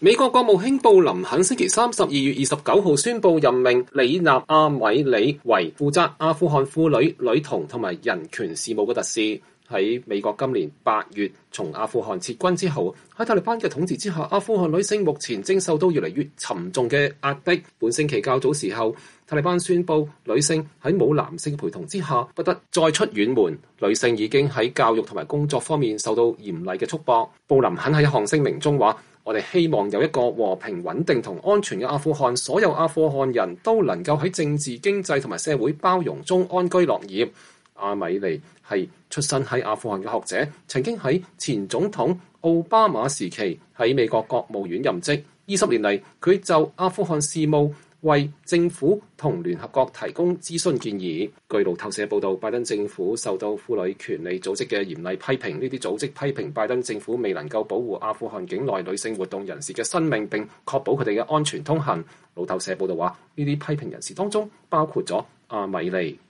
美國國務卿布林肯星期三12月29號宣布任命里納阿米里為負責阿富汗婦女、女童同埋人權事務嘅特使。喺美國今年8月從阿富汗撤軍之後，喺塔利班嘅統治之下，阿富汗女性目前正受到越嚟越沉重嘅壓迫。本星期較早時候，塔利班宣布女性喺冇男性陪同之下不得再出遠門，女性已經喺教育同埋工作方面受到嚴厲嘅束縛。布林肯喺一項聲明中話：我哋希望有一個和平穩定同安全嘅阿富汗，所有阿富汗人都能夠喺政治、經濟同埋社會包容中安居樂業。阿米尼係出身喺阿富汗嘅學者，曾經喺前總統奧巴馬時期喺美國國務院任職。20年嚟，佢就阿富汗事務為政府同聯合國提供諮詢建議。據路透社報道，拜登政府受到婦女權利組織嘅嚴厲批評，呢啲組織批評拜登政府未能夠保護阿富汗境內女性活動人士嘅生命，並確保佢哋嘅安全通行。路透社報道話，呢啲批評人士當中包括咗阿米尼。